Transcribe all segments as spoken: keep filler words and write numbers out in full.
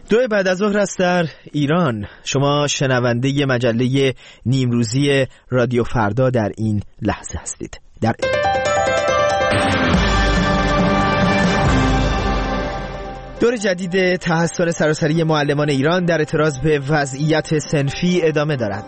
دو بعد از ظهر است در ایران. شما شنونده مجله نیمروزی رادیو فردا در این لحظه هستید. در دور جدید تحسن سراسری معلمان ایران در اعتراض به وضعیت صنفی ادامه دارد.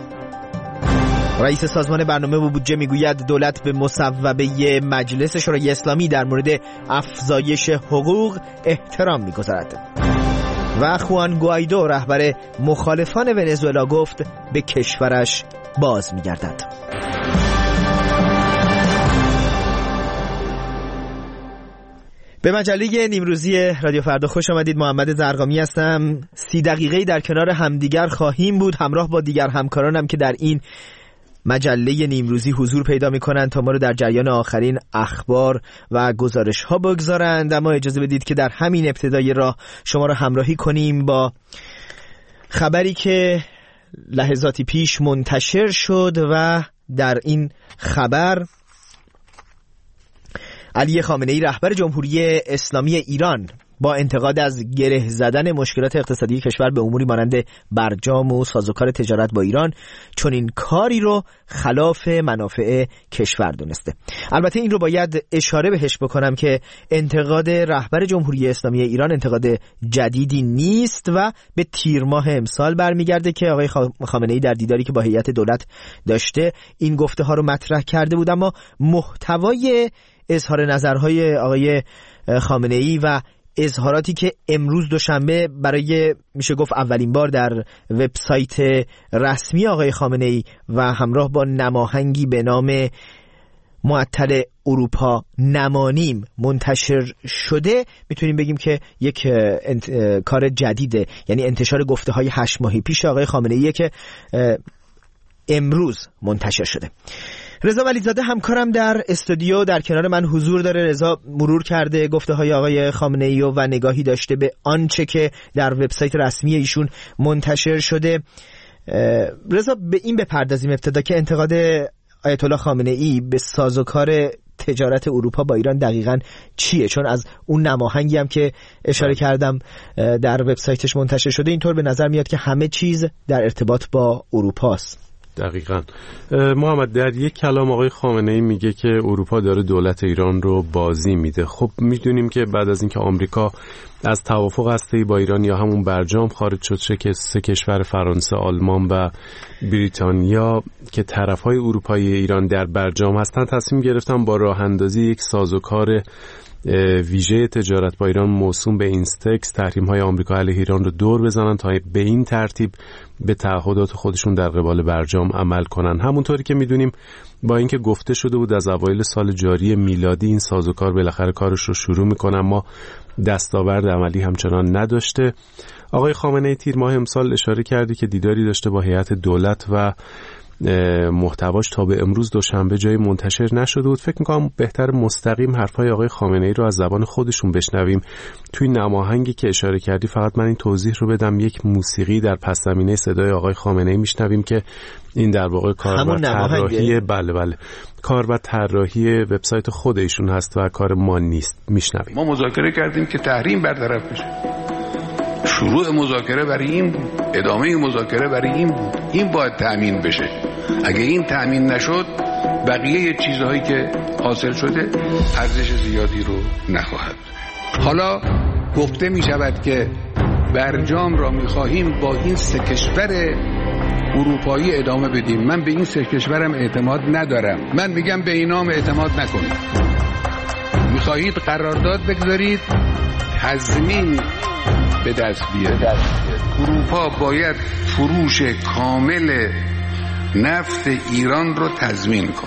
رئیس سازمان برنامه و بودجه میگوید دولت به مصوبه مجلس شورای اسلامی در مورد افزایش حقوق احترام میگذارد. و خوان گوایدو رهبر مخالفان ونزوئلا گفت به کشورش باز میگردد. به مجله نیمروزی رادیو فردا خوش آمدید. محمد زرقامی هستم. سی دقیقه‌ای در کنار همدیگر خواهیم بود، همراه با دیگر همکارانم که در این مجله نیمروزی حضور پیدا می‌کنند تا ما رو در جریان آخرین اخبار و گزارش‌ها بگذارند. اما اجازه بدید که در همین ابتدای راه شما را همراهی کنیم با خبری که لحظاتی پیش منتشر شد و در این خبر علی خامنه‌ای رهبر جمهوری اسلامی ایران با انتقاد از گره زدن مشکلات اقتصادی کشور به اموری مانند برجام و سازوکار تجارت با ایران چون این کاری رو خلاف منافع کشور دونسته. البته این رو باید اشاره بهش بکنم که انتقاد رهبر جمهوری اسلامی ایران انتقاد جدیدی نیست و به تیر ماه امسال برمیگرده که آقای خامنه‌ای در دیداری که با هیئت دولت داشته این گفته ها رو مطرح کرده بود. اما محتوای اظهار نظرهای آقای خامنه‌ای و اظهاراتی که امروز دوشنبه برای میشه گفت اولین بار در وبسایت رسمی آقای خامنه‌ای و همراه با نماهنگی به نام معطل اروپا نمانیم منتشر شده، میتونیم بگیم که یک انت... کار جدیده، یعنی انتشار گفته های هشت ماهی پیش آقای خامنه‌ای که امروز منتشر شده. رضا ولیزاده همکارم در استودیو در کنار من حضور داره. رضا مرور کرده گفته های آقای خامنه‌ای و نگاهی داشته به آنچه که در وبسایت رسمی ایشون منتشر شده. رضا به این بپردازیم ابتدا که انتقاد آیت الله خامنه‌ای به سازوکار تجارت اروپا با ایران دقیقاً چیه؟ چون از اون نماهنگی هم که اشاره کردم در وبسایتش منتشر شده اینطور به نظر میاد که همه چیز در ارتباط با اروپاست. دقیقاً. محمد در یک کلام آقای خامنه‌ای میگه که اروپا داره دولت ایران رو بازی میده. خب میدونیم که بعد از اینکه آمریکا از توافق هسته‌ای با ایران یا همون برجام خارج شد، چه که سه کشور فرانسه، آلمان و بریتانیا که طرفهای اروپایی ایران در برجام هستن تصمیم گرفتن با راه اندازی یک سازوکار ویژه تجارت با ایران موسوم به اینستکس تحریم‌های آمریکا علیه ایران رو دور بزنن تا به این ترتیب به تعهدات خودشون در قبال برجام عمل کنن. همونطوری که میدونیم با اینکه گفته شده بود از اوایل سال جاری میلادی این سازوکار بالاخره کارش رو شروع میکنه، اما دستاورد عملی همچنان نداشته. آقای خامنه‌ای تیر ماه امسال اشاره کردی که دیداری داشته با هیئت دولت و محتواش تا به امروز دوشنبه جایی منتشر نشده بود. فکر میکنم بهتر مستقیم حرفای آقای خامنه‌ای رو از زبان خودشون بشنویم. توی نماهنگی که اشاره کردی فقط من این توضیح رو بدم، یک موسیقی در پس زمینه صدای آقای خامنه‌ای میشنویم که این در واقع کار و طراحی بله بله کار و طراحی وبسایت خود ایشون هست و کار ما نیست. میشنویم. ما مذاکره کردیم که تحریم برطرف بشه. شروع مذاکره برای این بود، ادامه مذاکره برای این بود. این باید تأمین بشه. اگه این تأمین نشد بقیه چیزهایی که حاصل شده ارزش زیادی رو نخواهد. حالا گفته می شود که برجام را می خواهیم با این سه کشور اروپایی ادامه بدیم. من به این سه کشورم اعتماد ندارم. من میگم به اینام اعتماد نکنید. می خواهید قرارداد بگذارید، تضمین به دست بیارید. اروپا باید فروش کامل نفت ایران رو تضمین کنه.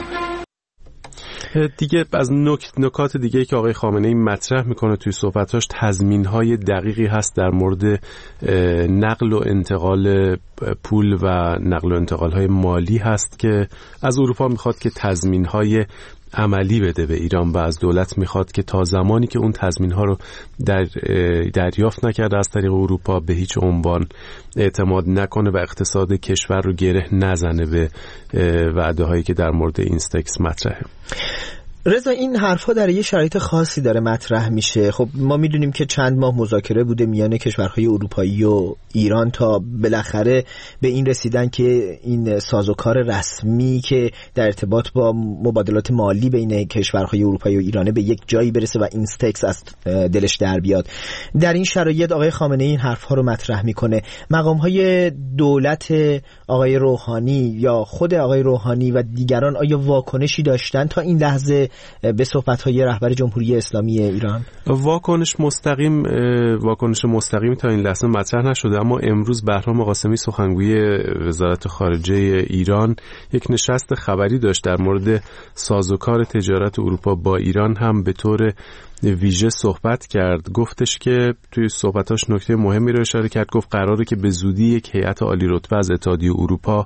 دیگه از نکات دیگه که آقای خامنه‌ای مطرح میکنه توی صحبتاش تضمین‌های دقیقی هست در مورد نقل و انتقال پول و نقل و انتقال‌های مالی هست که از اروپا میخواد که تضمین‌های عملی بده به ایران و از دولت میخواد که تا زمانی که اون تضمین‌ها رو در دریافت نکرده از طریق اروپا به هیچ عنوان اعتماد نکنه و اقتصاد کشور رو گره نزنه به وعده‌هایی که در مورد اینستکس مطرحه. رضا، این حرفا در یه شرایط خاصی داره مطرح میشه. خب ما میدونیم که چند ماه مذاکره بوده میان کشورهای اروپایی و ایران تا بالاخره به این رسیدن که این سازوکار رسمی که در ارتباط با مبادلات مالی بین کشورهای اروپایی و ایران به یک جایی برسه و اینستکس از دلش در بیاد. در این شرایط آقای خامنه ای این حرفها رو مطرح میکنه. مقامهای دولت آقای روحانی یا خود آقای روحانی و دیگران آیا واکنشی داشتن تا این لحظه به صحبت‌های رهبر جمهوری اسلامی ایران؟ واکنش مستقیم واکنش مستقیم تا این لحظه مطرح نشده، اما امروز بهرام قاسمی سخنگوی وزارت خارجه ایران یک نشست خبری داشت در مورد سازوکار تجارت اروپا با ایران، هم به طور ویژه صحبت کرد. گفتش که توی صحبتاش نکته مهمی رو اشاره کرد. گفت قراره که به زودی یک هیئت عالی رتبه از اتحادیه اروپا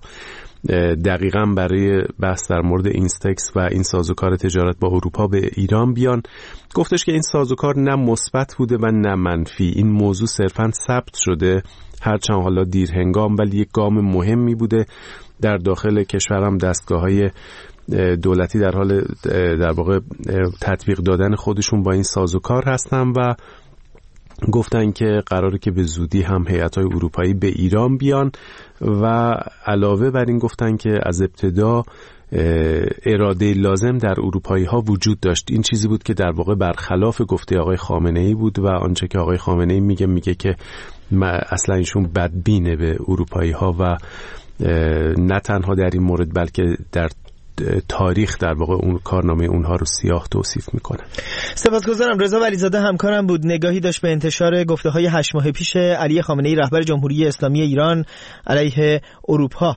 دقیقاً برای بحث در مورد اینستکس و این سازوکار تجارت با اروپا به ایران بیان. گفتش که این سازوکار نه مثبت بوده و نه منفی. این موضوع صرفاً ثبت شده، هرچند حالا دیر هنگام، ولی یک گام مهمی بوده. در داخل کشورم دستگاه‌های دولتی در حال در واقع تطبیق دادن خودشون با این سازوکار هستن و گفتن که قراره که به زودی هم هیئت‌های اروپایی به ایران بیان و علاوه بر این گفتن که از ابتدا اراده لازم در اروپایی ها وجود داشت. این چیزی بود که در واقع برخلاف گفته آقای خامنه ای بود و آنچه که آقای خامنه ای میگه میگه که اصلا ایشون بدبینه به اروپایی ها و نه تنها در این مورد بلکه در تاریخ در واقع اون کارنامه اونها رو سیاه توصیف میکنه. سپاسگزارم. رضا ولیزاده همکارم بود، نگاهی داشت به انتشار گفته‌های هشت ماه پیش علی خامنه ای رهبر جمهوری اسلامی ایران علیه اروپا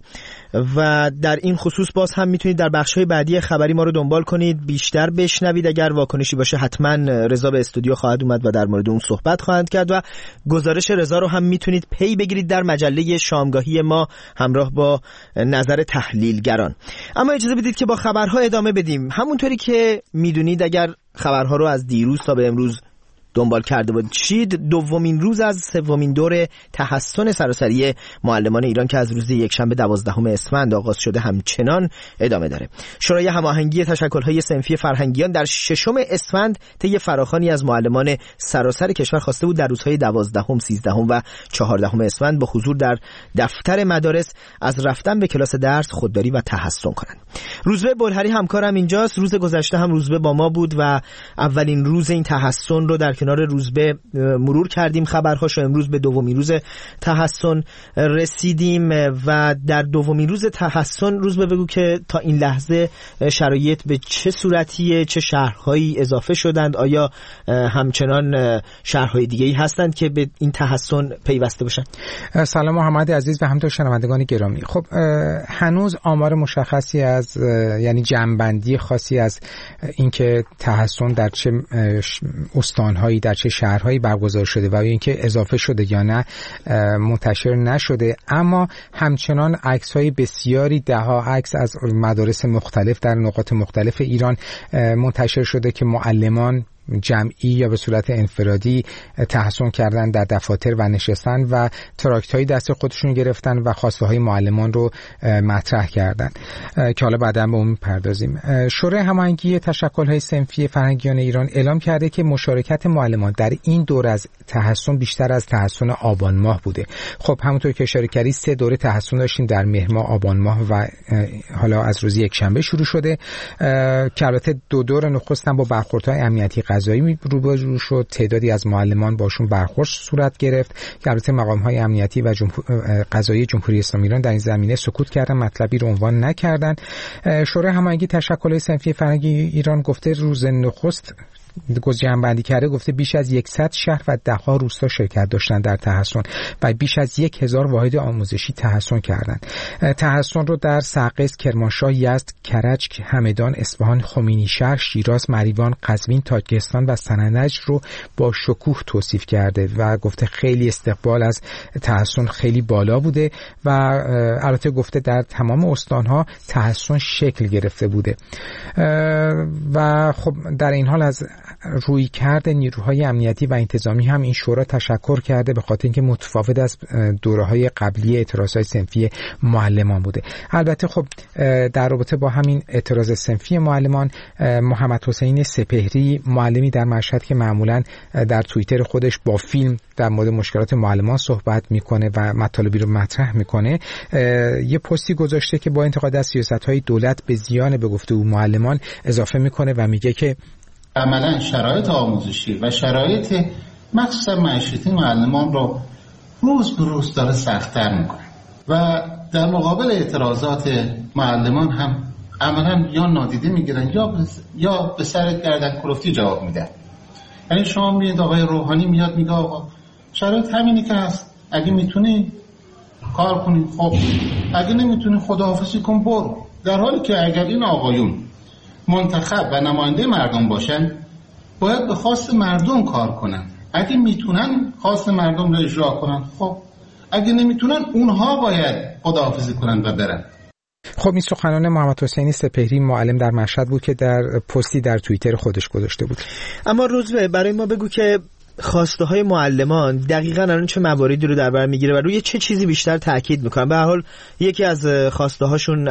و در این خصوص باز هم میتونید در بخش‌های بعدی خبری ما رو دنبال کنید، بیشتر بشنوید. اگر واکنشی باشه حتما رضا به استودیو خواهد اومد و در مورد اون صحبت خواهد کرد و گزارش رضا رو هم میتونید پی بگیرید در مجله شامگاهی ما همراه با نظر تحلیلگران. اما اجازه بدید که با خبرها ادامه بدیم. همونطوری که میدونید اگر خبرها رو از دیروز تا به امروز دنبال کرده باشید، دومین روز از سومین دور تحسن سراسری معلمان ایران که از روز یکشنبه دوازدهم اسفند آغاز شده همچنان ادامه داره. شورای هماهنگی تشکل‌های صنفی فرهنگیان در ششم اسفند طی فراخوانی از معلمان سراسر کشور خواسته بود در روزهای دوازدهم، سیزدهم و چهاردهم اسفند با حضور در دفتر مدارس از رفتن به کلاس درس خودداری و تحسن کنند. روزبه بلهری همکارم اینجاست. روز گذشته هم روزبه با ما بود و اولین روز این تحسن رو در کنار روزبه مرور کردیم خبرهاشو. امروز به دومین روز تحسن رسیدیم و در دومین روز تحسن روزبه بگو که تا این لحظه شرایط به چه صورتیه، چه شهرهایی اضافه شدند، آیا همچنان شهرهای دیگه‌ای هستند که به این تحسن پیوسته باشند؟ سلام محمد عزیز و همینطور شنوندگان گرامی. خب هنوز آمار مشخصی از یعنی جمع‌بندی خاصی از اینکه تحسن در چه استان‌هایی در چه شهرهایی برگزار شده و اینکه اضافه شده یا نه منتشر نشده، اما همچنان عکس‌های بسیاری، ده‌ها عکس از مدارس مختلف در نقاط مختلف ایران منتشر شده که معلمان جمعی یا به صورت انفرادی تحسن کردن در دفاتر و نشستن و تراکت‌های دست خودشون گرفتن و خواسته های معلمان رو مطرح کردن که حالا بعداً به اون می‌پردازیم. شورای هماهنگی تشکل‌های صنفی فرهنگیان ایران اعلام کرده که مشارکت معلمان در این دور از تحسن بیشتر از تحسن آبان ماه بوده. خب همونطور که اشاره کردید سه دوره تحسن داشتیم در مهر ماه، آبان ماه و حالا از روز یکشنبه شروع شده که البته دو دور نخست هم با برخوردهای امنیتی قضایی روبرو شد. تعدادی از معلمان باشون برخورد صورت گرفت که البته مقام‌های امنیتی و جمهور... قضایی جمهوری اسلامی ایران در این زمینه سکوت کردن، مطلبی رو عنوان نکردن. شورای هماهنگی تشکل‌های صنفی فرهنگی ایران گفته روز نخست جمع‌بندی کرده، گفته بیش از صد شهر و ده ها روستا شرکت داشتن در تحسن و بیش از یک هزار واحد آموزشی تحسن کردند. تحسن رو در سقز، کرمانشاه، یزد، کرج، همدان، اصفهان، خمینی‌شهر، شیراز، مریوان، قزوین، تاجیکستان و سنندج رو با شکوه توصیف کرده و گفته خیلی استقبال از تحسن خیلی بالا بوده و البته گفته در تمام استان‌ها تحسن شکل گرفته بوده و خب در این حال از روی کرده نیروهای امنیتی و انتظامی هم این شورا تشکر کرده به خاطر اینکه متفاوت از دوره‌های قبلی اعتراضهای صنفی معلمان بوده. البته خب در رابطه با همین اعتراض صنفی معلمان، محمد حسین سپهری معلمی در مشهد که معمولاً در توییتر خودش با فیلم در مورد مشکلات معلمان صحبت میکنه و مطالبی رو مطرح میکنه، یه پستی گذاشته که با انتقاد از سیاست‌های دولت به زیان به گفته او معلمان اضافه میکنه و میگه که عملاً شرایط آموزشی و شرایط مخصوصا معیشتی معلمان رو روز به روز داره سخت‌تر میکنه و در مقابل اعتراضات معلمان هم عملاً یا نادیده میگیرن یا بس یا به سر گردن کلفتی جواب میدن. یعنی شما میبینید آقای روحانی میاد میگه آقا شرایط همینی که هست، اگه میتونی کار کنی خب، اگه نمیتونی خداحافظی کن برو. در حالی که اگر این آقایون منتخب و نماینده مردم باشن باید به خواست مردم کار کنن. اگه میتونن خواست مردم رو اجرا کنن خب، اگه نمیتونن اونها باید خداحافظی کنن و برن. خب این سخنان محمد حسین سپهری معلم در مشهد بود که در پستی در توییتر خودش گذاشته بود. اما روزبه برای ما بگو که خواسته های معلمان دقیقاً الان چه مواردی رو در بر میگیره و روی چه چیزی بیشتر تاکید میکنن؟ به هر حال یکی از خواسته هاشون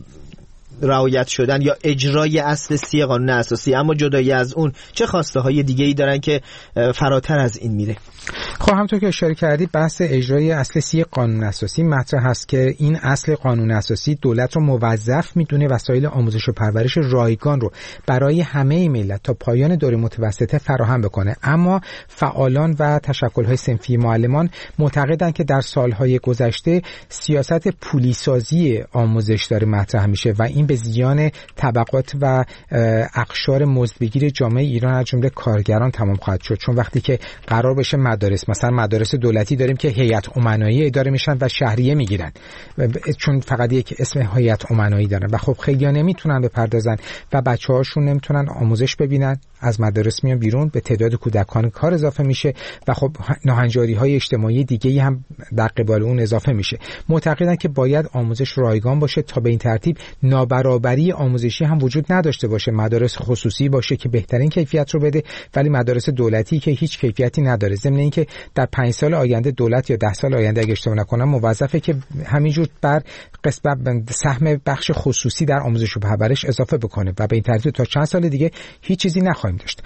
رعایت شدن یا اجرای اصل سی قانون اساسی، اما جدای از اون چه خواسته های دیگه ای دارن که فراتر از این میره؟ خب همونطور که اشاره کردید بحث اجرای اصل سی قانون اساسی مطرح هست که این اصل قانون اساسی دولت رو موظف میدونه وسایل آموزش و پرورش رایگان رو برای همه ملت تا پایان دوره متوسطه فراهم بکنه. اما فعالان و تشکل‌های صنفی معلمان معتقدند که در سالهای گذشته سیاست پولیسازی آموزش داره مطرح میشه و این به زیان طبقات و اقشار مزدبگیر جامعه ایران از جمله کارگران تمام خواهد شد. چون وقتی که قرار بشه مدارس، مثلا مدارس دولتی داریم که هیئت امنایی اداره میشن و شهریه میگیرن چون فقط یک اسم هیئت امنایی دارن و خب خیلی‌ها نمیتونن بپردازن و بچه‌هاشون نمیتونن آموزش ببینن، از مدارس میان بیرون، به تعداد کودکان کار اضافه میشه و خب ناهنجاری‌های اجتماعی دیگه‌ای هم در قبال اون اضافه میشه. معتقدن که باید آموزش رایگان باشه تا به این ترتیب نابرابری آموزشی هم وجود نداشته باشه. مدارس خصوصی باشه که بهترین کیفیت رو بده ولی مدارس دولتی که هیچ کیفیتی نداره. ضمن اینکه در پنج سال آینده دولت یا ده سال آینده اگه اشتباه نکنم موظفه که همینجور بر قسمت سهم بخش خصوصی در آموزش و پرورش اضافه بکنه و به این ترتیب تا چند سال دیگه هیچ چیزی نخواهیم داشت.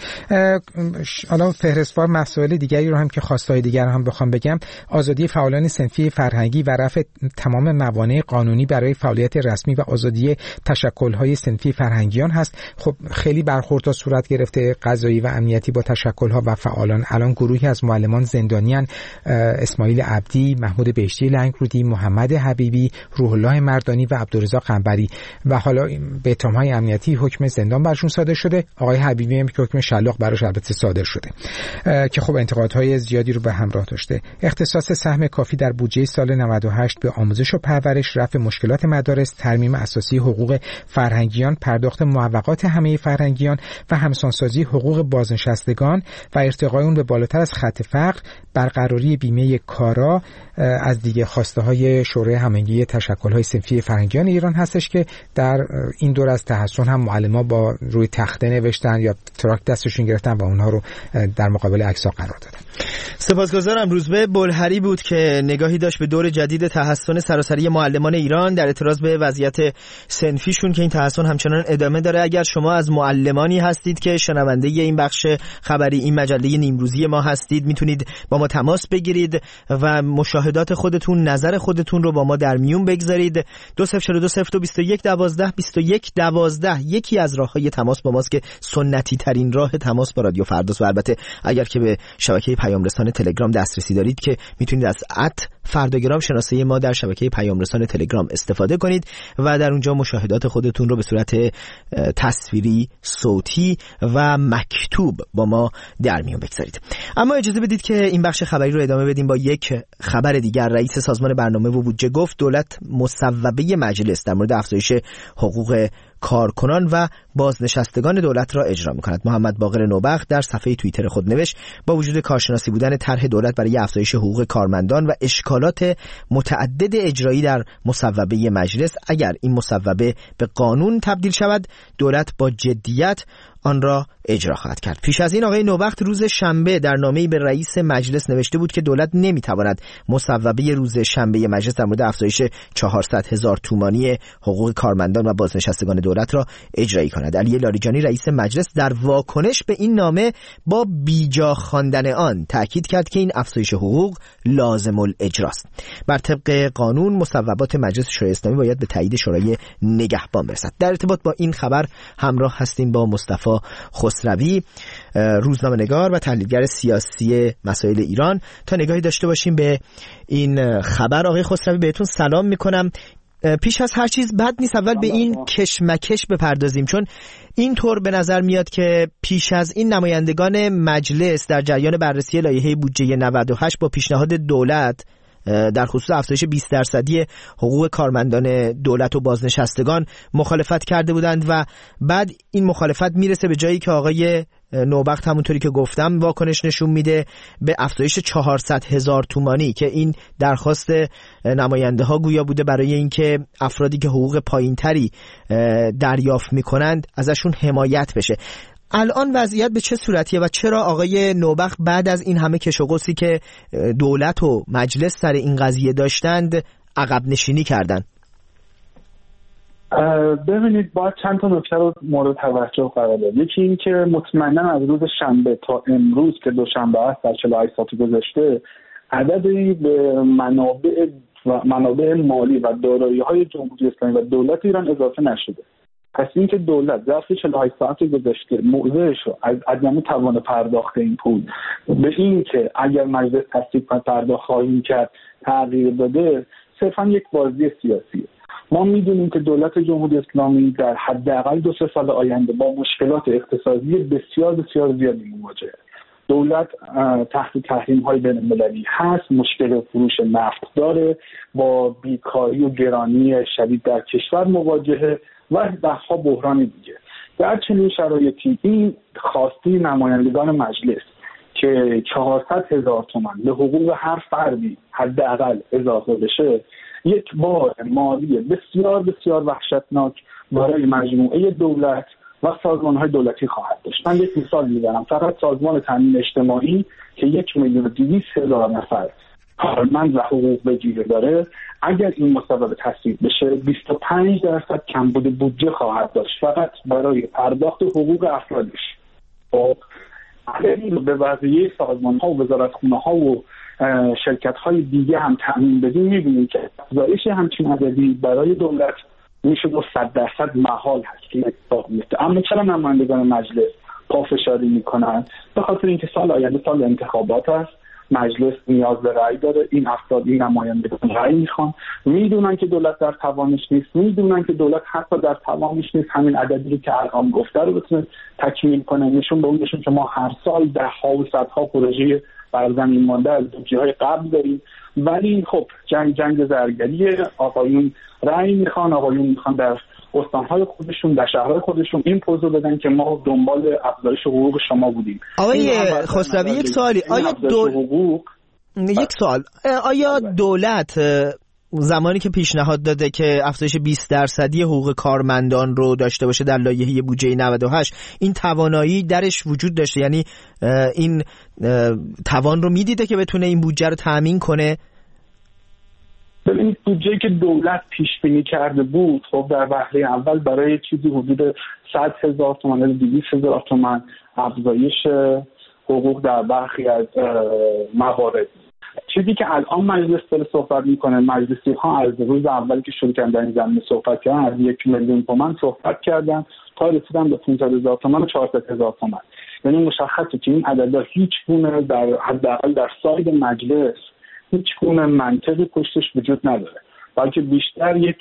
حالا فهرستوار مسائل دیگری رو هم که خواستای دیگر هم بخوام بگم، آزادی فعالان صنفی فرهنگی و رفع تمام موانع قانونی برای فعالیت رسمی و آزادی تشکل‌های صنفی فرهنگیان هست. خب خیلی برخوردها صورت گرفته قضایی و امنیتی با تشکل‌ها و فعالان. الان گروهی از معلمان زندانیان، اسماعیل عبدی، محمود بهشتی لنگرودی، محمد حبیبی، روح الله مردانی و عبدالرزاق قنبری و حالا به اتهام‌های امنیتی حکم زندان برشون صادر شده. آقای حبیبی هم که حکم شلاق براش البته صادر شده که خب انتقادهای زیادی رو به همراه داشته. اختصاص سهم کافی در بودجه سال نود و هشت به آموزش و پرورش، رفع مشکلات مدارس، ترمیم اساسی حقوق فرهنگیان، پرداخت معوقات همه فرهنگیان و همسانسازی حقوق بازنشستگان و ارتقای اون به بالاتر از خط فقر، برقراری بیمه کارا از دیگه خواسته های شورای همگی تشکل‌های صنفی فرهنگیان ایران هستش که در این دور از تحسن هم معلمان با روی تخته نوشتن یا تراک دستشون گرفتن و اونها رو در مقابل عکس‌ها قرار دادن. سپاسگزارم. روزبه بلهری بود که نگاهی داشت به دور جدید تحسن سراسری معلمان ایران در اعتراض به وضعیت صنفیشون که این تحسن همچنان ادامه داره. اگر شما از معلمانی هستید که شنونده این بخش خبری این مجله نیمروزی ما هستید، میتونید با ما تماس بگیرید و مشاهدات خودتون، نظر خودتون رو با ما در میون بگذارید. دو صفر چهار دو صفر دو بیست و یک دوازده بیست و یک دوازده یکی از راههای تماس با ماست که سنتی ترین راه تماس با رادیو فرداست و البته اگر که به شبکه پیام رسان تلگرام دسترسی دارید که میتونید از ات فرداگرام شناسه ما در شبکه پیام رسان تلگرام استفاده کنید و در اونجا مشاهدات خودتون رو به صورت تصویری، صوتی و مکتوب با ما در میون بگذارید. اما اجازه بدید که این بخش خبری رو ادامه بدیم با یک خبر دیگر. رئیس سازمان برنامه و بودجه گفت دولت مصوبه مجلس در مورد افزایش حقوق کارکنان و بازنشستگان دولت را اجرا می‌کند. محمد باقر نوبخت در صفحه توییتر خود نوشت با وجود کارشناسی بودن طرح دولت برای افزایش حقوق کارمندان و اشکالات متعدد اجرایی در مصوبه مجلس، اگر این مصوبه به قانون تبدیل شود دولت با جدیت آن را اجرا خواهد کرد. پیش از این آقای نوبخت روز شنبه در نامه‌ای به رئیس مجلس نوشته بود که دولت نمیتواند مصوبه روز شنبه مجلس در مورد افزایش چهارصد هزار تومانی حقوق کارمندان و بازنشستگان دولت را اجرایی کند. علی لاریجانی رئیس مجلس در واکنش به این نامه با بیجا خواندن آن تاکید کرد که این افزایش حقوق لازم الاجراست. بر طبق قانون مصوبات مجلس شورای اسلامی باید به تایید شورای نگهبان برسد. در ارتباط با این خبر همراه هستیم با مصطفی خسروی، روزنامه‌نگار و تحلیلگر سیاسی مسائل ایران، تا نگاهی داشته باشیم به این خبر. آقای خسروی بهتون سلام میکنم. پیش از هر چیز بد نیست اول به این کشمکش بپردازیم، چون اینطور به نظر میاد که پیش از این نمایندگان مجلس در جریان بررسی لایحه بودجه نود و هشت با پیشنهاد دولت در خصوص افزایش بیست درصدی حقوق کارمندان دولت و بازنشستگان مخالفت کرده بودند و بعد این مخالفت میرسه به جایی که آقای نوبخت همونطوری که گفتم واکنش نشون میده به افزایش چهارصد هزار تومانی که این درخواست نماینده ها گویا بوده برای اینکه افرادی که حقوق پایینتری دریافت میکنند ازشون حمایت بشه. الان وضعیت به چه صورتیه و چرا آقای نوبخت بعد از این همه کش و قوسی که دولت و مجلس سر این قضیه داشتند عقب نشینی کردن؟ ببینید باید چند تا نکته رو مورد توجه قرار داد. یکی این که مطمئنا از روز شنبه تا امروز که دوشنبه است در چهل و هشت ساعت گذشته عددی به منابع و منابع مالی و دارایی‌های جمهوری اسلامی و دولت ایران اضافه نشده. پس این که دولت ظرف چهل و هشت ساعت گذشته موضعش رو از عدم توان پرداخت این پول به این که اگر مجلس تصویب کنه پرداخت خواهیم کرد تغییر داده، صرفا یک بازی سیاسیه. ما میدونیم که دولت جمهوری اسلامی در حداقل دو سه سال آینده با مشکلات اقتصادی بسیار بسیار زیادی مواجهه. دولت تحت تحریم‌های بین‌المللی هست، مشکل فروش نفت داره، با بیکاری و گرانی شدید در کشور مواجهه و بحث‌ها بحران دیگه. در چنین شرایطی این خواسته نمایندگان مجلس که چهارصد هزار تومان به حقوق هر فردی حداقل اضافه بشه یک بار مالی بسیار بسیار وحشتناک برای مجموعه دولت و سازمان‌های دولتی خواهد داشت. من یک مثال می‌زنم. فقط سازمان تامین اجتماعی که یک میلیون و دویست هزار نفر کارمند و حقوق بگیره داره، اگر این مصوبه تصویب بشه بیست و پنج درصد کمبود بودجه خواهد داشت فقط برای پرداخت حقوق افرادش. خب اگر این رو به وضعیه سازمان‌ها و وزارتخونه‌ها و شرکت‌های دیگه هم تامین بدیم، می‌بینیم که افزایش همچین عددی برای دولت میشه با صد درصد محال هست که اتفاق میفته. اما چرا نمایندگان مجلس پافشاری میکنن؟ به خاطر اینکه سال آینده سال انتخابات است، مجلس نیاز به رأی داره، این افراد این نمایندگان رأی میخوان، میدونن که دولت در توانش نیست، میدونن که دولت حتی در توانش نیست همین عددی که الان گفته رو بتونه تکمیل کنه. نشون به اون نشون که ما هر سال ده ها و صدها پروژه بر زمین مانده از بودجه‌های قبل داریم، ولی خب جنگ جنگ زرگریه. آقایون رأی میخوان، آقایون میخوان در استانهای خودشون در شهرهای خودشون این پوزو بدن که ما دنبال افزایش حقوق شما بودیم. آقای خسروی یک سوالی، آیا دول... حقوق... یک سوال آیا دولت زمانی که پیشنهاد داده که افزایش بیست درصدی حقوق کارمندان رو داشته باشه در لایحه بودجه نود و هشت، این توانایی درش وجود داشته؟ یعنی این توان رو میدیده که بتونه این بودجه رو تأمین کنه؟ ببینید بودجه‌ای که دولت پیش بینی کرده بود خب در وهله اول برای چیزی حدود صد هزار تومان یا دویست هزار تومان افزایش حقوق در برخی از موارد. چیزی که الان مجلس داره صحبت میکنه، مجلسی ها از روز اولی که شروع کردن در این زمینه صحبت کردن از یک میلیون تومان صحبت کردن تا رسیدن به پانصد هزار تومان و چهارصد هزار تومان. یعنی مشخصه که این عددها هیچ گونه در حداقل در ساید مجلس هیچ گونه منطقی پشتش وجود نداره، بلکه بیشتر یک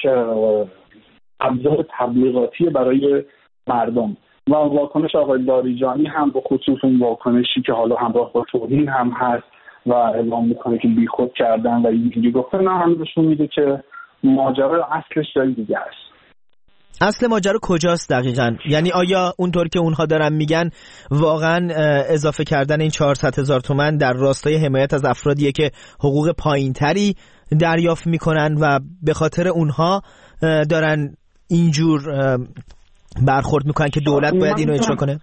ابزار تبلیغاتی برای مردم. و واکنش آقای لاریجانی هم به خصوص اون واکنشی که حالا همراه با توهین هم هست و اعلام میکنه که بیخود کردن و اینجوری گفته، نه هم نشون میده که ماجرا اصلش جای دیگه است. اصل ماجرا کجاست دقیقاً؟ یعنی آیا اونطور که اونها دارن میگن واقعاً اضافه کردن این چهارصد هزار تومان در راستای حمایت از افرادیه که حقوق پایینتری دریافت میکنن و به خاطر اونها دارن اینجور برخورد میکنن که دولت باید اینو اجرا کنه؟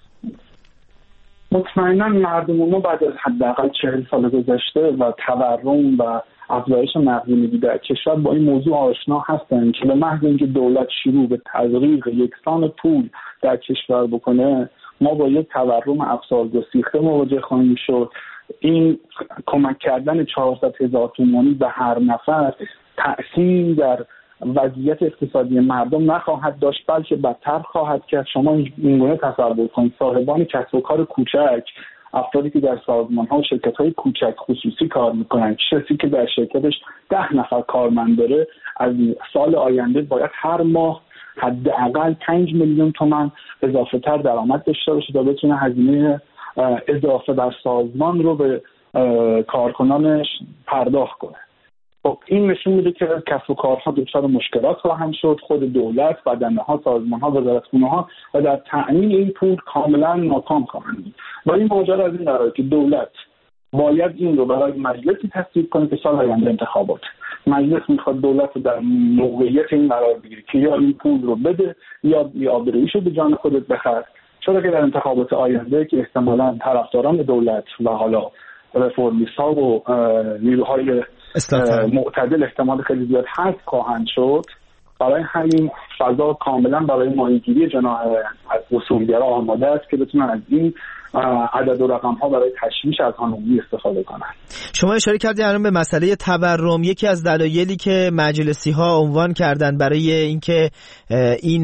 مطمئنا مردم ما بعد از حداقل چهل سال گذشته و تورم و افزایش نقدینگی در کشور با این موضوع آشنا هستن که به محض اینکه دولت شروع به تزریق یکسان پول در کشور بکنه ما با یک تورم افسار گسیخته مواجه خواهیم شد. این کمک کردن چهارصد هزار تومانی به هر نفر تأثیر در وضعیت اقتصادی مردم نخواهد داشت، بلکه بدتر خواهد کرد. شما اینگونه تصور کنید صاحبان کسب و کار کوچک، افرادی که در سازمان‌ها و شرکت‌های کوچک خصوصی کار می‌کنند، کسی که در شرکتش ده نفر کارمند داره، از سال آینده باید هر ماه حداقل پنج میلیون تومان اضافه تر درآمد داشته باشه تا بتونه هزینه اضافه در سازمان رو به کارکنانش پرداخت کنه. خب این نشون میده که کسب و کارها دچار مشکلات خواهند شد، خود دولت، بدنه‌ها، سازمان‌ها، وزارتخونه‌ها و در تأمین این پول کاملا ناکام خواهند بود. و این ماجرا از این قراره که دولت باید این رو برای مجلسی تصویب کنه که سال آینده انتخابات. مجلس میخواد دولت رو در موقعیت این قرار بگیره که یا این پول رو بده یا آبرویشو به جان خودت بخر، چرا که در انتخابات آینده که احتمالاً طرفداران دولت و حالا رفرمیست‌ها و نیروهای معتدل احتمال خیلی زیاد حذف خواهند شد، برای همین فضا کاملا برای ماهیگیری جناح اصولگرا آماده است که بتونن از این عدد و رقم ها برای تشویش از قانونی استفاده کنند. شما اشاره کردید الان به مسئله تورم. یکی از دلایلی که مجلسی ها عنوان کردن برای اینکه این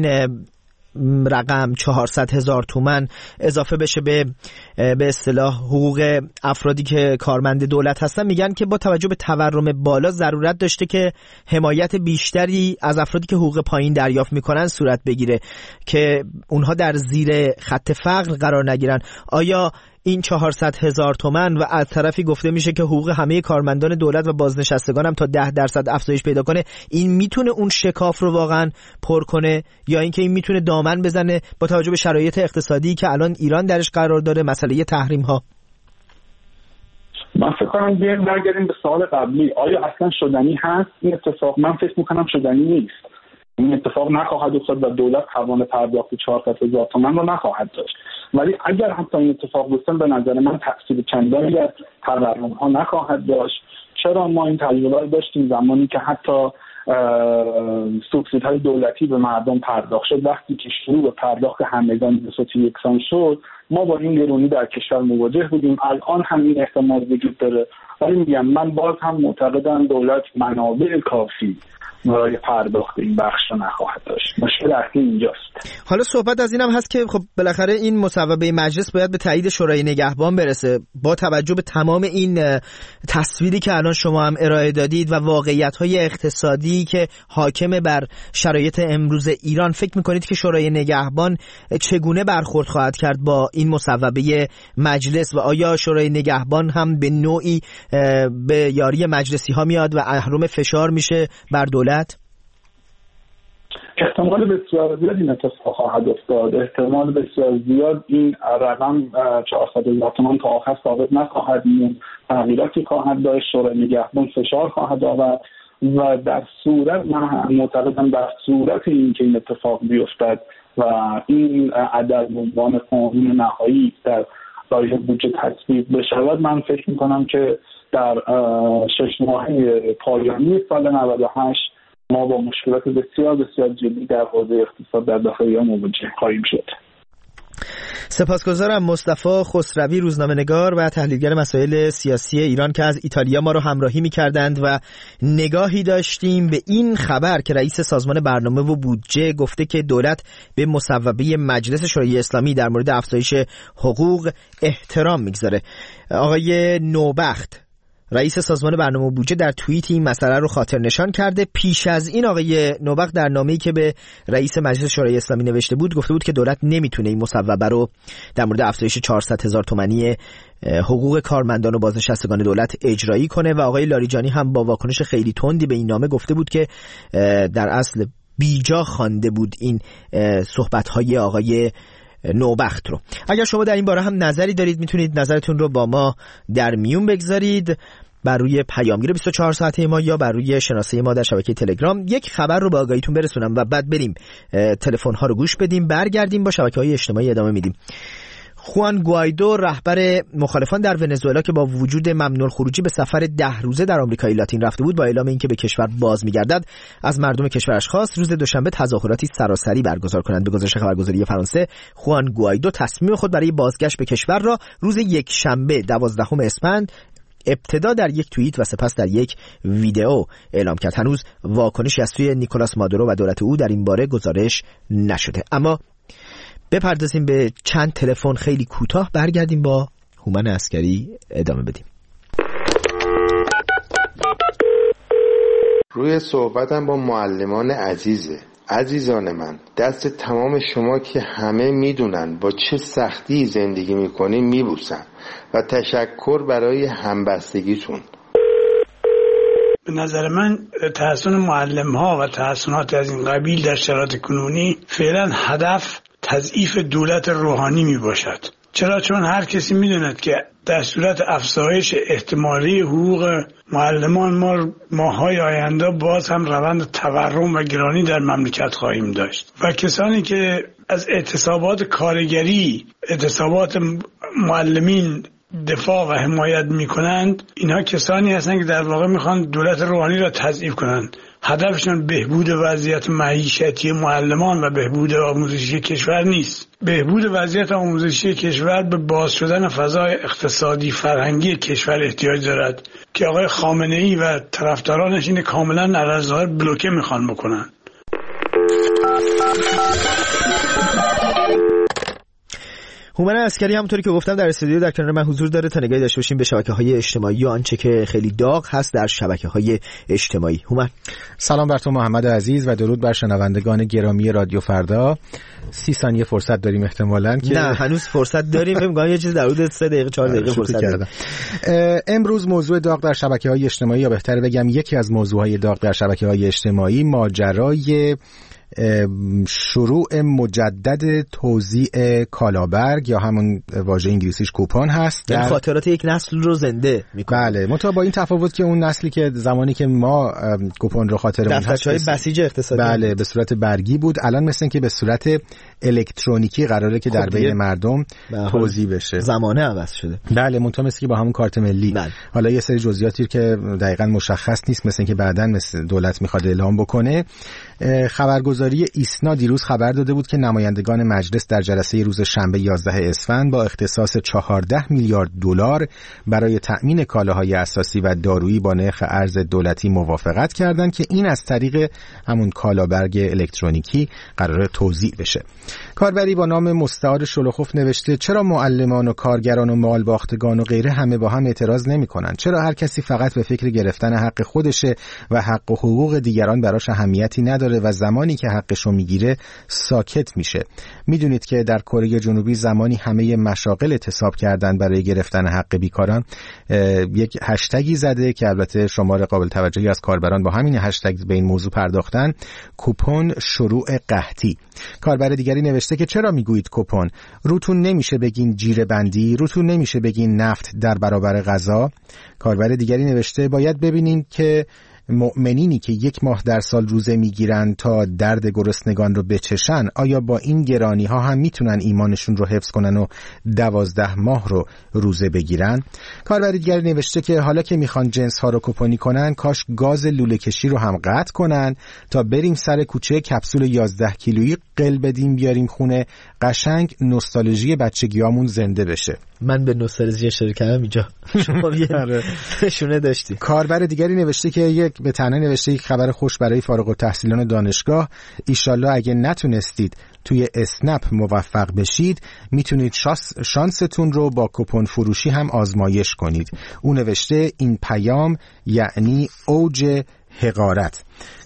رقم چهارصد هزار تومان اضافه بشه به به اصطلاح حقوق افرادی که کارمند دولت هستن، میگن که با توجه به تورم بالا ضرورت داشته که حمایت بیشتری از افرادی که حقوق پایین دریافت میکنن صورت بگیره که اونها در زیر خط فقر قرار نگیرن. آیا این چهارصد هزار تومان و از طرفی گفته میشه که حقوق همه کارمندان دولت و بازنشستگان هم تا ده درصد افزایش پیدا کنه، این میتونه اون شکاف رو واقعا پر کنه یا اینکه این میتونه دامن بزنه با توجه به شرایط اقتصادی که الان ایران درش قرار داره، مسئله تحریم ها؟ من فکر کنم بیایم برگردیم به سوال قبلی، آیا اصلا شدنی هست این اتفاق؟ من فکر میکنم شدنی نیست. این اتفاق نخواهد افتاد و دولت توان پرداخت چهارصد هزار تومان رو نخواهد داشت. ولی اگر حتی این اتفاق بیفته به نظر من تأثیر چندانی در تورم ها نخواهد داشت. چرا ما این تجربه رو داشتیم زمانی که حتی سوبسیدهای دولتی به مردم پرداخت شد، وقتی که شروع به پرداخت همگان به صورت یکسان شد ما با این گرونی در کشور مواجه بودیم. الان هم این احتمال وجود داره، ولی میگم من باز هم معتقدم دولت منابع کافی برای پرداخت این بخش رو نخواهد داشت. مشکل اصلی اینجاست. حالا صحبت از این هم هست که خب بالاخره این مصوبه مجلس باید به تایید شورای نگهبان برسه. با توجه به تمام این تصویری که الان شما هم ارائه دادید و واقعیت‌های اقتصادی که حاکم بر شرایط امروز ایران، فکر می‌کنید که شورای نگهبان چگونه برخورد خواهد کرد با این مصوبه مجلس و آیا شورای نگهبان هم به نوعی به یاری مجلسی‌ها میاد و اهرم فشار میشه بر دولت؟ احتمال بسیار زیاد این اتفاق خواهد افتاد. احتمال بسیار زیاد این رقم چهارصد هزار تومان تا آخر ثابت نخواهد موند، تغییراتی خواهد داشت، شورای نگهبان فشار خواهد آورد و در صورت من معتقدم در صورت اینکه این اتفاق بیفتد و این عدد به عنوان قانون نهایی در لایحه بودجه تصویب بشود، من فکر می‌کنم که در شش ماهه پایانی سال نود و هشت ما با مشکلات بسیار بسیار جدی در حوزه اقتصاد در داخل ایران مواجه خواهیم شد. سپاسگزارم مصطفی خسروی، روزنامه‌نگار و تحلیلگر مسائل سیاسی ایران که از ایتالیا ما رو همراهی می‌کردند و نگاهی داشتیم به این خبر که رئیس سازمان برنامه و بودجه گفته که دولت به مصوبه مجلس شورای اسلامی در مورد افزایش حقوق احترام می‌گذاره. آقای نوبخت رئیس سازمان برنامه و بودجه در توییت این مسئله رو خاطر نشان کرده. پیش از این آقای نوبخت در نامه‌ای که به رئیس مجلس شورای اسلامی نوشته بود گفته بود که دولت نمیتونه این مصوبه رو در مورد افزایش چهارصد هزار تومانی حقوق کارمندان و بازنشستگان دولت اجرایی کنه و آقای لاریجانی هم با واکنش خیلی تندی به این نامه گفته بود که در اصل بیجا خوانده بود این صحبت‌های آقای نوبخت رو. اگر شما در این باره هم نظری دارید میتونید نظرتون رو با ما در میون بگذارید. بر روی پیامگیر بیست و چهار ساعته ما یا بر روی شناسه ما در شبکه تلگرام. یک خبر رو به آگاهیتون برسونم و بعد بریم تلفن ها رو گوش بدیم، برگردیم با شبکه‌های اجتماعی ادامه میدیم. خوان گوایدو، رهبر مخالفان در ونزوئلا که با وجود ممنوع الخروجی به سفر ده روزه در آمریکای لاتین رفته بود، با اعلام اینکه به کشور باز می‌گردد از مردم کشورش خواست روز دوشنبه تظاهراتی سراسری برگزار کنند. به گزارش خبرگزاری فرانسه، خوان گوایدو تصمیم خود برای بازگشت به کشور را روز یک شنبه دوازدهم اسفند ابتدا در یک توییت و سپس در یک ویدئو اعلام کرد. هنوز واکنشی از سوی نیکولاس مادورو و دولت او در این باره گزارش نشده. اما بپردازیم به چند تلفن خیلی کوتاه، برگردیم با هومن عسکری ادامه بدیم. روی صحبتم با معلمان عزیزه. عزیزان من، دست تمام شما که همه میدونن با چه سختی زندگی میکنیم میبوسم و تشکر برای همبستگیتون. به نظر من تحسن معلم ها و تحسنات از این قبیل در شرایط کنونی فعلا هدف تضعیف دولت روحانی می باشد. چرا؟ چون هر کسی می داند که در صورت افزایش احتمالی حقوق معلمان ما ماهای آینده باز هم روند تورم و گرانی در مملکت خواهیم داشت و کسانی که از اعتصابات کارگری، اعتصابات معلمین دفاع و حمایت می کنند، اینها کسانی هستند که در واقع می خوان دولت روحانی را تضعیف کنند. هدفشون بهبود وضعیت معیشتی معلمان و بهبود آموزشی کشور نیست. بهبود وضعیت آموزشی کشور به باز شدن فضای اقتصادی فرهنگی کشور احتیاج دارد که آقای خامنه‌ای و طرفدارانش این کاملا علی‌ظاهر بلوکه میخوان بکنن. هومن عسکری همونطوری که گفتم در استودیو در کنار من حضور داره تا نگاهی داشته باشیم به شبکه‌های اجتماعی و آنچه که خیلی داغ هست در شبکه‌های اجتماعی. هومن، سلام بر تو محمد عزیز و درود بر شنوندگان گرامی رادیو فردا. سی ثانیه فرصت داریم احتمالاً که نه هنوز فرصت داریم. فکر می‌کنم یه چیز در حدود سه دقیقه چهار دقیقه فرصت داریم. امروز موضوع داغ در شبکه‌های اجتماعی، یا بهتر بگم یکی از موضوعهای داغ در شبکه‌های اجتماعی، ماجرای شروع مجدد توزیع کالابرگ یا همون واژه انگلیسیش کوپن هست. در خاطرات یک نسل رو زنده میکنه. بله، منتها با این تفاوت که اون نسلی که زمانی که ما کوپن رو خاطرمون هست دفترچه‌های بسیج اقتصادی، بله، به صورت برگی بود، الان مثل این که به صورت الکترونیکی قراره که در بین مردم توزیع بشه. زمانه عوض شده. بله، منتها مثل که با همون کارت ملی. بله. حالا یه سری جزئیاتی که دقیقاً مشخص نیست، مثل اینکه بعداً مثل دولت میخواد اعلام بکنه. خبرگزاری ایسنا دیروز خبر داده بود که نمایندگان مجلس در جلسه روز شنبه یازده اسفند با اختصاص چهارده میلیارد دلار برای تأمین کالاهای اساسی و دارویی با نرخ ارز دولتی موافقت کردند که این از طریق همون کالابرگ الکترونیکی قرار توزیع بشه. کاربری با نام مستعار شلوخوف نوشته: چرا معلمان و کارگران و مالباختگان و غیره همه با هم اعتراض نمی‌کنن؟ چرا هر کسی فقط به فکر گرفتن حق خودشه و حق و حقوق دیگران براش اهمیتی نداره و زمانی که حقشو میگیره ساکت میشه؟ میدونید که در کره جنوبی زمانی همه مشاغل اعتصاب کردن برای گرفتن حق بیکاران، یک هشتگی زده که البته شمار قابل توجهی از کاربران با همین هشتگ به این موضوع پرداختن: کوپن شروع قحطی. کاربر دیگری نوشته که چرا میگویید کوپن؟ روتون نمیشه بگین جیره بندی؟ روتون نمیشه بگین نفت در برابر غذا؟ کاربر دیگری نوشته: باید ببینیم که مؤمنینی که یک ماه در سال روزه میگیرن تا درد گرسنگان رو بچشن، آیا با این گرانی ها هم میتونن ایمانشون رو حفظ کنن و دوازده ماه رو روزه بگیرن؟ کاربر دیگری نوشته که حالا که میخوان جنس ها رو کوپنی کنن، کاش گاز لوله کشی رو هم قطع کنن تا بریم سر کوچه کپسول یازده کیلویی قل بدیم بیاریم خونه، قشنگ نوستالژی بچگیامون زنده بشه. من به نوستالژی اشاره کردم اینجا، شما یه نشونه داشتی. کاربر دیگری نوشته که یک به تنه نوشته یک خبر خوش برای فارغ التحصیلان دانشگاه: ایشالله اگه نتونستید توی اسنپ موفق بشید، میتونید شانس شانستون رو با کوپن فروشی هم آزمایش کنید. او نوشته این پیام یعنی اوج حقارت.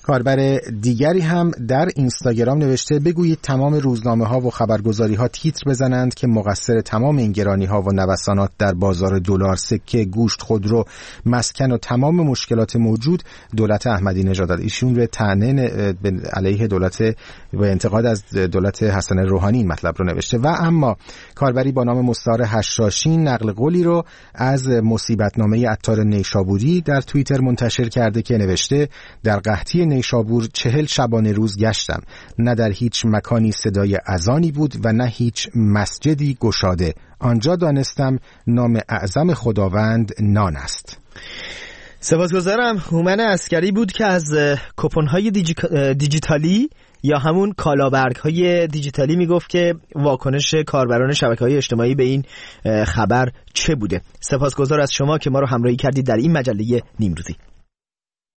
کاربر دیگری هم در اینستاگرام نوشته بگویید تمام روزنامه ها و خبرگزاری ها تیتر بزنند که مقصر تمام این گرانی ها و نوسانات در بازار دلار، سکه، گوشت، خودرو، مسکن و تمام مشکلات موجود دولت احمدی نژاد. ایشون به طعنه علیه دولت و انتقاد از دولت حسن روحانی این مطلب رو نوشته. و اما کاربری با نام مستعار هشاشین نقل قولی رو از مصیبتنامه عطار نیشابوری در توییتر منتشر کرده که نوشته در قحطی نیشابور چهل شبانه روز گشتم، نه در هیچ مکانی صدای اذانی بود و نه هیچ مسجدی گشاده. آنجا دانستم نام اعظم خداوند نان است. سپاسگزارم. هومن عسکری بود که از کوپن‌های دیجی... دیجیتالی یا همون کالابرگ‌های دیجیتالی میگفت که واکنش کاربران شبکه‌های اجتماعی به این خبر چه بوده. سپاسگزار از شما که ما رو همراهی کردید در این مجله نیمروزی.